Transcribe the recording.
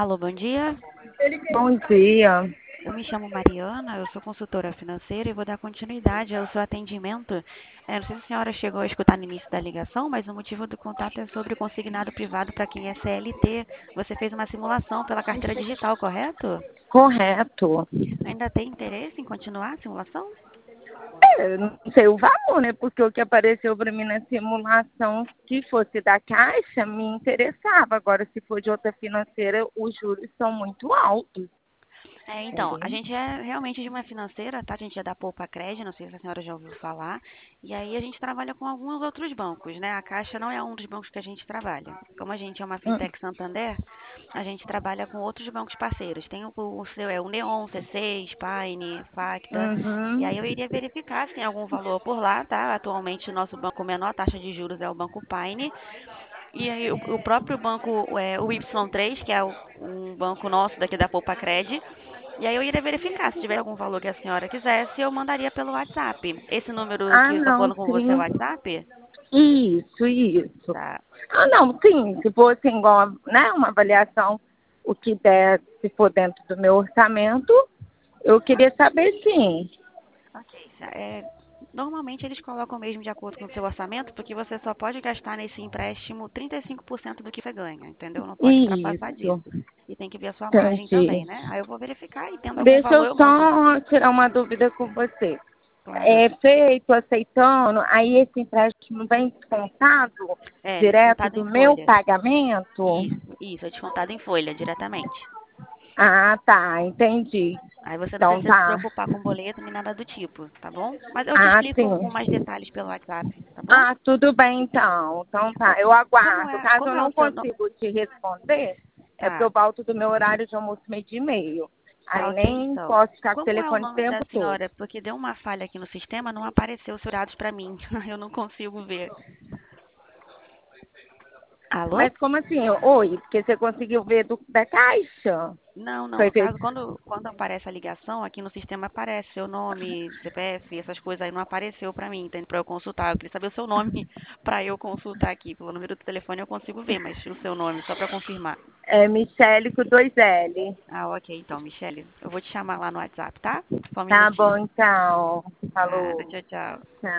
Alô, bom dia. Bom dia. Eu me chamo Mariana, eu sou consultora financeira e vou dar continuidade ao seu atendimento. Não sei se a senhora chegou a escutar no início da ligação, mas o motivo do contato é sobre o consignado privado para quem é CLT. Você fez uma simulação pela carteira digital, correto? Correto. Ainda tem interesse em continuar a simulação? Eu não sei o valor, né? Porque o que apareceu para mim na simulação, que fosse da Caixa, me interessava. Agora, se for de outra financeira, os juros são muito altos. Então, a Entendeu? gente é realmente de uma financeira, tá? A gente é da Poupa Cred, não sei se a senhora já ouviu falar. E aí a gente trabalha com alguns outros bancos, né? A Caixa não é um dos bancos que a gente trabalha. Como a gente é uma Hum, Fintech Santander, a gente trabalha com outros bancos parceiros. Tem o seu, o Neon, C6, Pine, Facta. E aí Uhum. eu iria verificar se tem algum valor por lá, tá? Atualmente o nosso banco com menor taxa de juros é o Banco Pine. E aí o próprio banco, o Y3, que é um banco nosso daqui da Poupa Cred. E aí eu iria verificar, se tiver algum valor que a senhora quisesse, eu mandaria pelo WhatsApp. Esse número Ah, que está não, falando com você é o sim. WhatsApp? Isso, isso. Tá. Ah, não, sim. Se fosse igual, né, uma avaliação, o que der, se for dentro do meu orçamento, eu queria saber sim. Ok. Normalmente eles colocam mesmo de acordo com o seu orçamento, porque você só pode gastar nesse empréstimo 35% do que você ganha, entendeu? Não pode ultrapassar Isso, disso. E tem que ver a sua margem também, entendi. né? Aí eu vou verificar e tendo algum Deixa valor eu eu mando. só tirar uma dúvida com você. Claro. É feito aceitando, aí esse empréstimo vem descontado direto Descontado em do meu folha. pagamento? Isso, é descontado em folha diretamente. Ah, tá, entendi. Aí você não Então precisa se tá. preocupar com boleto nem nada do tipo, tá bom? Mas eu te Ah, explico com sim. mais detalhes pelo WhatsApp, tá bom? Ah, tudo bem então. Então tá, Co- eu Como aguardo. é, Caso como eu é o não seu nome? consiga te responder, é porque Tá, eu volto do meu horário de almoço meio-dia e meio. tá Aí ok nem então. posso ficar com o Como é o telefone o nome da tempo todo. senhora? Porque deu uma falha aqui no sistema, não apareceu os dados pra mim. Eu não consigo ver. Alô? Mas como assim? Oi, porque você conseguiu ver da caixa? Não, não. Foi No caso, feito. quando aparece a ligação, aqui no sistema aparece seu nome, CPF, essas coisas aí não apareceu pra mim, entende? Pra eu consultar. Eu queria saber o seu nome pra eu consultar aqui. Pelo número do telefone eu consigo ver, mas o seu nome, só pra confirmar. É Michele com dois L. Ah, ok, então, Michele. Eu vou te chamar lá no WhatsApp, tá? Só um Tá minutinho. bom, então. Nada, Falou. tchau, tchau. Tchau.